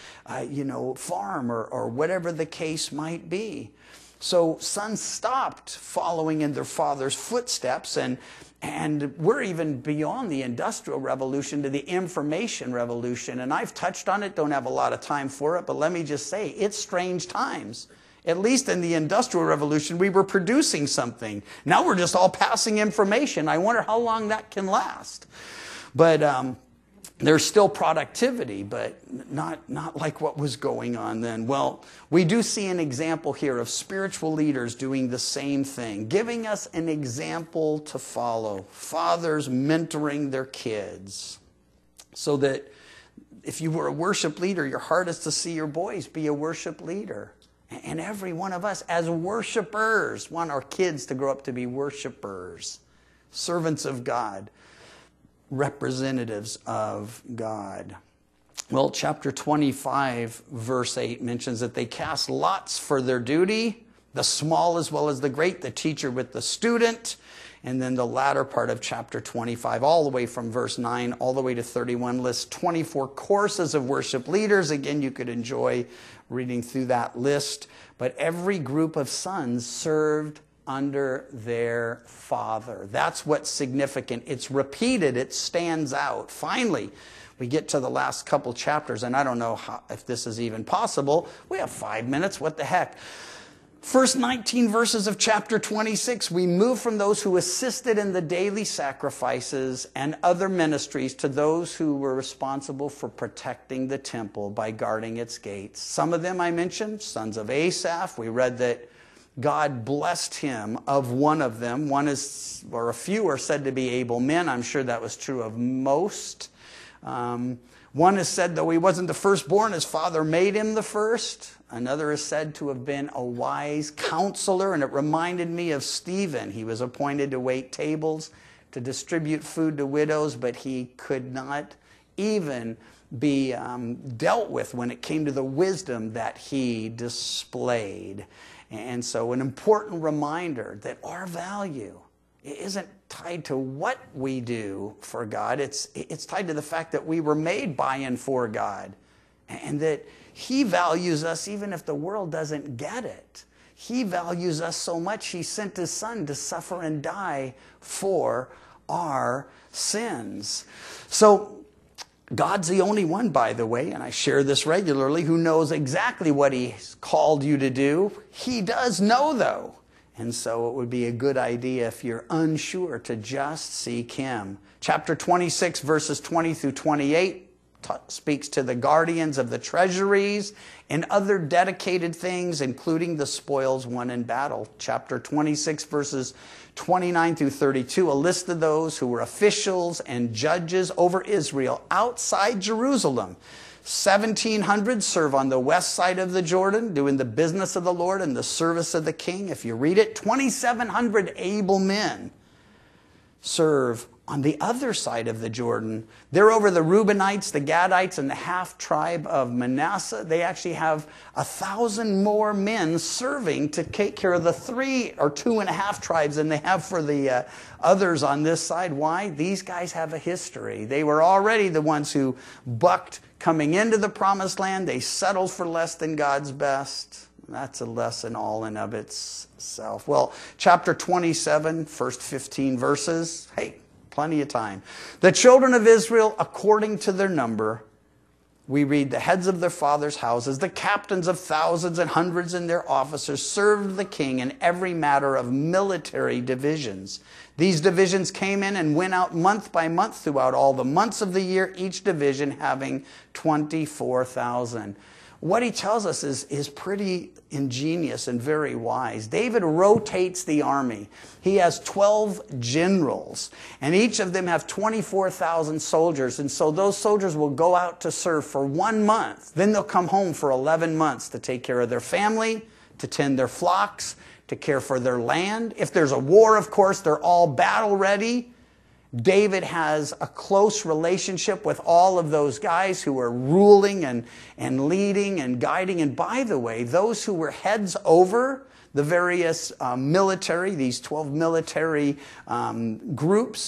farm or whatever the case might be. So sons stopped following in their father's footsteps, and we're even beyond the Industrial Revolution to the Information Revolution. And I've touched on it, don't have a lot of time for it, but let me just say, it's strange times. At least in the Industrial Revolution, we were producing something. Now we're just all passing information. I wonder how long that can last. But there's still productivity, but not like what was going on then. Well, we do see an example here of spiritual leaders doing the same thing, giving us an example to follow. Fathers mentoring their kids, so that if you were a worship leader, your heart is to see your boys be a worship leader. And every one of us as worshipers want our kids to grow up to be worshipers, servants of God, representatives of God. Well, chapter 25, verse 8 mentions that they cast lots for their duty, the small as well as the great, the teacher with the student. And then the latter part of chapter 25, all the way from verse 9 all the way to 31, lists 24 courses of worship leaders. Again, you could enjoy reading through that list. But every group of sons served under their father. That's what's significant. It's repeated. It stands out. Finally, we get to the last couple chapters, and I don't know if this is even possible. We have 5 minutes. What the heck? First 19 verses of chapter 26, we move from those who assisted in the daily sacrifices and other ministries to those who were responsible for protecting the temple by guarding its gates. Some of them I mentioned, sons of Asaph. We read that God blessed him of one of them. A few are said to be able men. I'm sure that was true of most. One is said, though he wasn't the firstborn, his father made him the first. Another is said to have been a wise counselor, and it reminded me of Stephen. He was appointed to wait tables, to distribute food to widows, but he could not even be dealt with when it came to the wisdom that he displayed. And so an important reminder that our value isn't tied to what we do for God. It's tied to the fact that we were made by and for God, and that he values us even if the world doesn't get it. He values us so much, he sent his son to suffer and die for our sins. So God's the only one, by the way, and I share this regularly, who knows exactly what he's called you to do. He does know, though. And so it would be a good idea, if you're unsure, to just seek him. Chapter 26, verses 20 through 28 speaks to the guardians of the treasuries and other dedicated things, including the spoils won in battle. Chapter 26, verses 29 through 32, a list of those who were officials and judges over Israel outside Jerusalem. 1,700 serve on the west side of the Jordan, doing the business of the Lord and the service of the king. If you read it, 2,700 able men serve on the other side of the Jordan. They're over the Reubenites, the Gadites, and the half-tribe of Manasseh. They actually have 1,000 more men serving to take care of the 3 or 2.5 tribes than they have for the others on this side. Why? These guys have a history. They were already the ones who bucked coming into the promised land. They settled for less than God's best. That's a lesson all in of itself. Well, chapter 27, first 15 verses. Hey, plenty of time. The children of Israel, according to their number, we read, the heads of their fathers' houses, the captains of thousands and hundreds and their officers served the king in every matter of military divisions. These divisions came in and went out month by month throughout all the months of the year, each division having 24,000. What he tells us is pretty ingenious and very wise. David rotates the army. He has 12 generals, and each of them have 24,000 soldiers. And so those soldiers will go out to serve for 1 month. Then they'll come home for 11 months to take care of their family, to tend their flocks, to care for their land. If there's a war, of course, they're all battle ready. David has a close relationship with all of those guys who are ruling and leading and guiding. And by the way, those who were heads over the various military, these 12 military groups,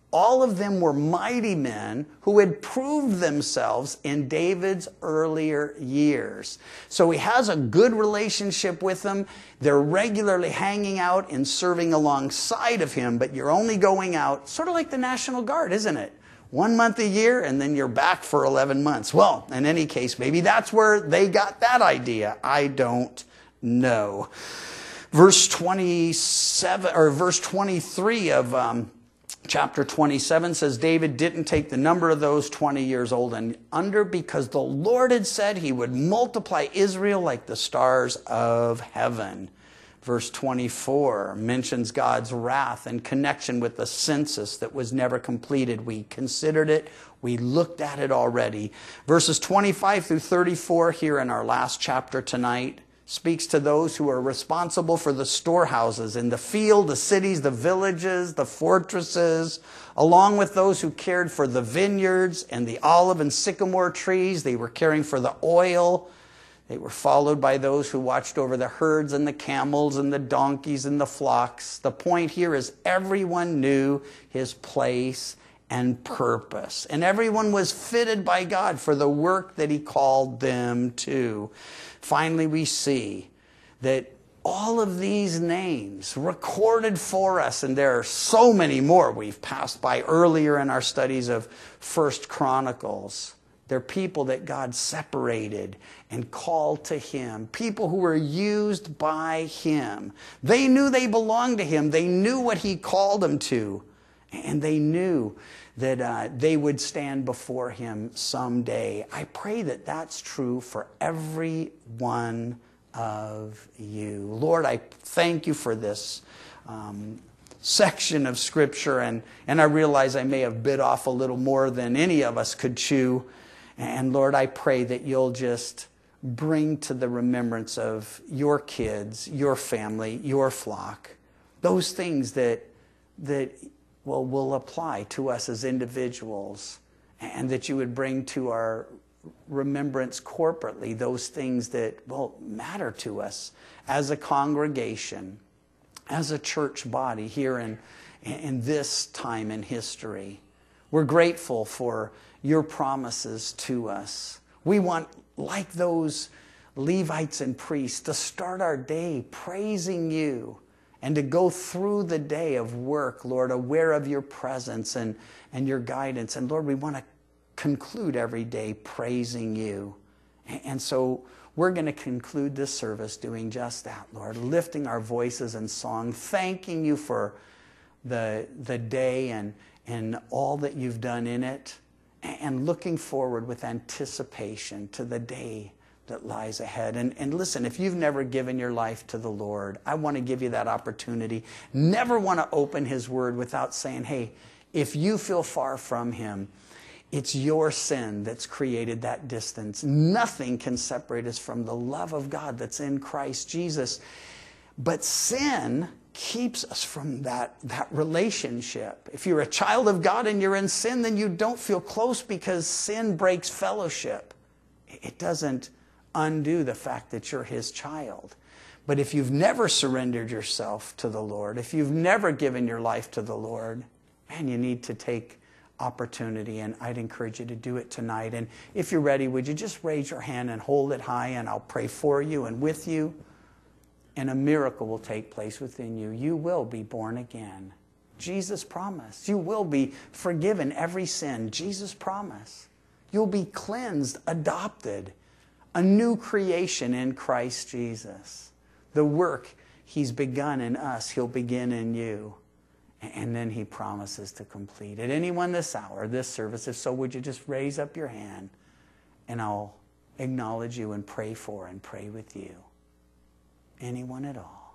All of them were mighty men who had proved themselves in David's earlier years. So he has a good relationship with them. They're regularly hanging out and serving alongside of him, but you're only going out, sort of like the National Guard, isn't it? 1 month a year, and then you're back for 11 months. Well, in any case, maybe that's where they got that idea. I don't know. Verse 27, or verse 23 of chapter 27 says, David didn't take the number of those 20 years old and under, because the Lord had said he would multiply Israel like the stars of heaven. Verse 24 mentions God's wrath in connection with the census that was never completed. We considered it. We looked at it already. Verses 25 through 34 here in our last chapter tonight speaks to those who are responsible for the storehouses in the field, the cities, the villages, the fortresses, along with those who cared for the vineyards and the olive and sycamore trees. They were caring for the oil. They were followed by those who watched over the herds and the camels and the donkeys and the flocks. The point here is everyone knew his place and purpose. And everyone was fitted by God for the work that he called them to. Finally, we see that all of these names recorded for us, and there are so many more we've passed by earlier in our studies of 1 Chronicles. They're people that God separated and called to him. People who were used by him. They knew they belonged to him. They knew what he called them to. And they knew that they would stand before him someday. I pray that that's true for every one of you. Lord, I thank you for this section of Scripture. And I realize I may have bit off a little more than any of us could chew. And Lord, I pray that you'll just bring to the remembrance of your kids, your family, your flock, those things that will apply to us as individuals, and that you would bring to our remembrance corporately those things that will matter to us as a congregation, as a church body here in this time in history. We're grateful for your promises to us. We want, like those Levites and priests, to start our day praising you and to go through the day of work, Lord, aware of your presence and your guidance. And Lord, we want to conclude every day praising you. And so we're going to conclude this service doing just that, Lord, lifting our voices in song, thanking you for the day and all that you've done in it, and looking forward with anticipation to the day that lies ahead. And listen, if you've never given your life to the Lord, I want to give you that opportunity. Never want to open his word without saying, hey, if you feel far from him, it's your sin that's created that distance. Nothing can separate us from the love of God that's in Christ Jesus. But sin keeps us from that relationship. If you're a child of God and you're in sin, then you don't feel close because sin breaks fellowship. It doesn't undo the fact that you're his child. But if you've never surrendered yourself to the Lord, if you've never given your life to the Lord, man, you need to take opportunity, and I'd encourage you to do it tonight. And if you're ready, would you just raise your hand and hold it high, and I'll pray for you and with you. And a miracle will take place within you. You will be born again. Jesus promised. You will be forgiven every sin. Jesus promised. You'll be cleansed, adopted, a new creation in Christ Jesus. The work he's begun in us, he'll begin in you. And then he promises to complete it. Anyone this hour, this service, if so, would you just raise up your hand, and I'll acknowledge you and pray for and pray with you. Anyone at all.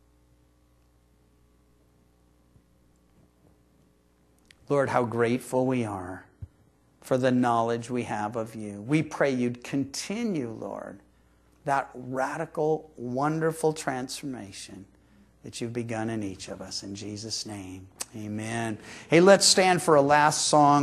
Lord, how grateful we are for the knowledge we have of you. We pray you'd continue, Lord, that radical, wonderful transformation that you've begun in each of us. In Jesus' name, amen. Hey, let's stand for a last song.